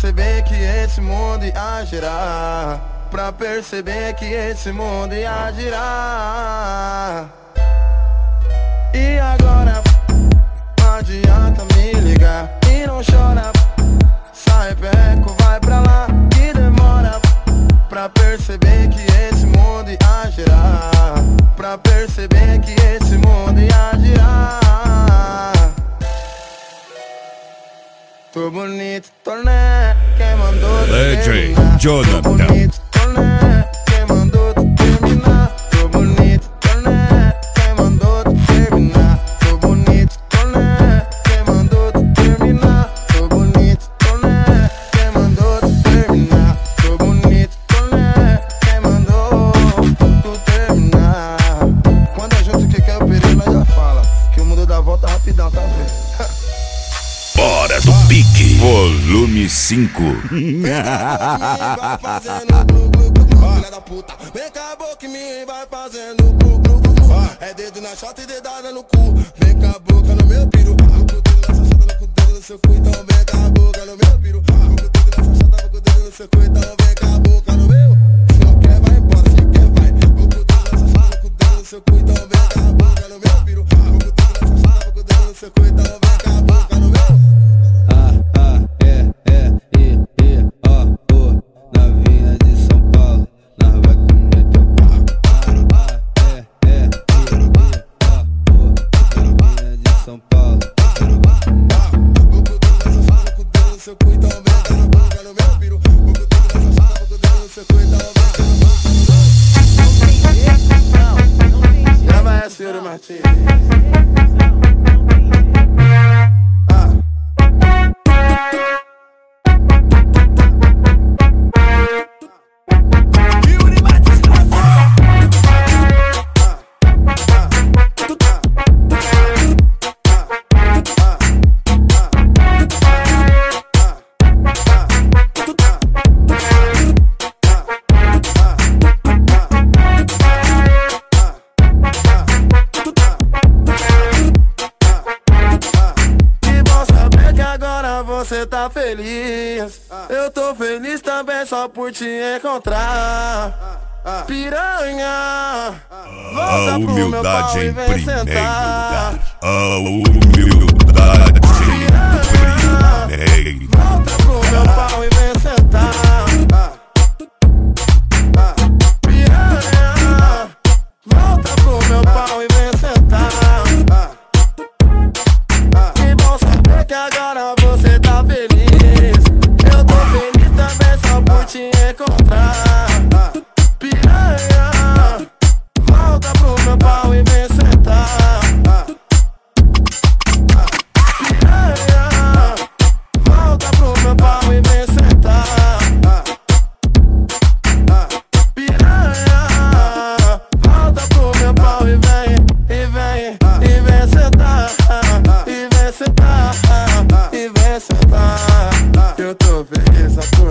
perceber que esse mundo ia girar, pra perceber que esse mundo ia girar. E agora não adianta me ligar e não chora, sai perto, vai pra lá que demora, pra perceber que esse mundo ia girar, pra perceber que esse mundo ia girar. Tô bonito, tô né, quem mandou DJ terminar. Jonathan. Tô bonito, tô né, quem mandou tu terminar. Tô bonito, tô né, quem mandou tu terminar. Tô bonito, tô né, quem mandou tu terminar. Tô bonito, tô né, quem mandou tu terminar. Tô bonito, tô né, quem mandou tu terminar. Quando a gente que quer o perigo, nós já fala que o mundo dá volta rapidão, tá vendo? Hora do Pique, volume 5. Vai fazendo glu glu glu glu, filha da puta. Vem cá a boca em mim, vai fazendo glu glu glu glu. É dedo na chota e dedada no cu. Vem cá a boca no meu piru. Vou com o dedo nessa chota, vou com o dedo no seu cu. Então vem cá a boca no meu piru. Vou com o dedo nessa chota, vou com o dedo no seu cu. Então vem cá a boca no meu. Se não quer vai embora, se quer vai. Vou com o dedo nessa chota, vou com o dedo no seu cu. Então vem cá a boca no meu piru. Vou com o dedo nessa chota, vou com o dedo no seu cu. Então vem cá a boca no meu. Você tá feliz, eu tô feliz também só por te encontrar. Piranha, volta A pro meu pau humildade e em vem primeiro sentar. lugar. A humildade Piranha, em primeiro. volta pro meu pau e vem sentar. Piranha, volta pro meu pau e vem sentar. Que bom saber que agora você tá feliz. Eu tô feliz também só por te encontrar. Piranha, volta pro meu pau e vem sentar. Piranha, volta pro meu pau e vem sentar. Piranha, volta pro meu pau e vem, e vem, e vem sentar. E vem sentar, e vem sentar. Eu tô feliz só por